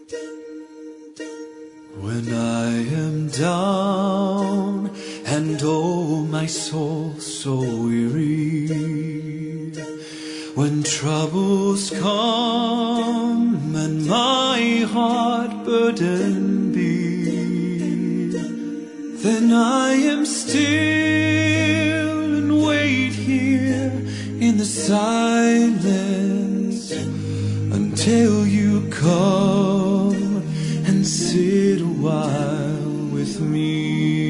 When I am down and oh my soul so weary, when troubles come and my heart burden be, then I am still and wait here in the silence until you come and sit a while with me.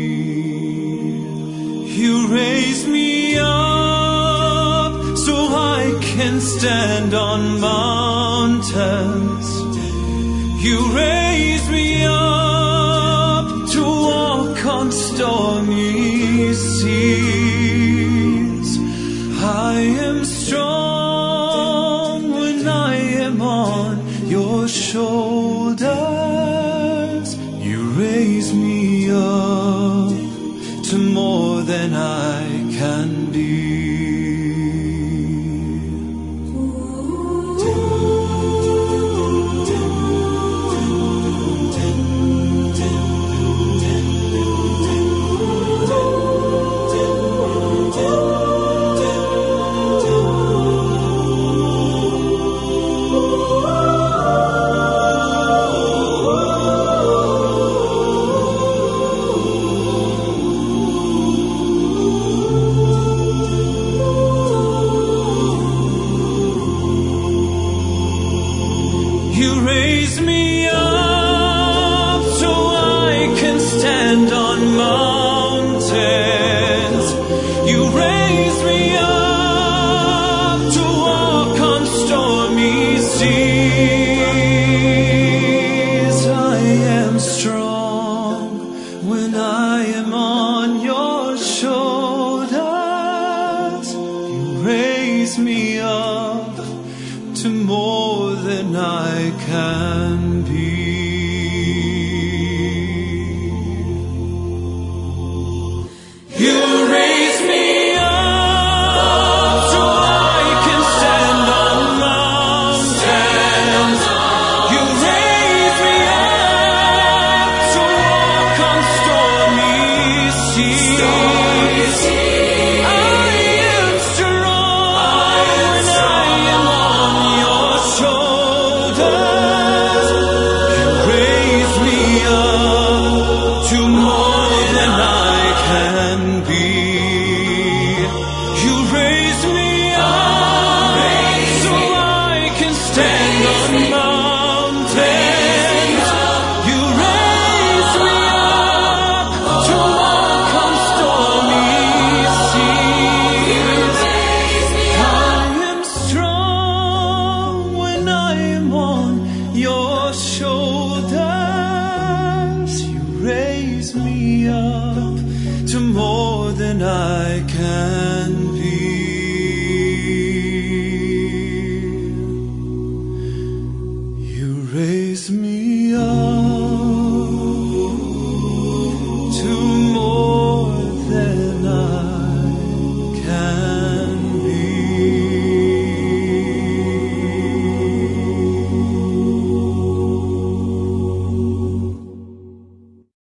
You raise me up so I can stand on mountains. You raise me up to walk on stormy seas. I am strong when I am on your shoulders. You raise me up to more than I can be. You raise me up so I can stand on mountains. You raise me up to walk on stormy seas. I am strong when I am on your shoulders. You raise me up to more than I can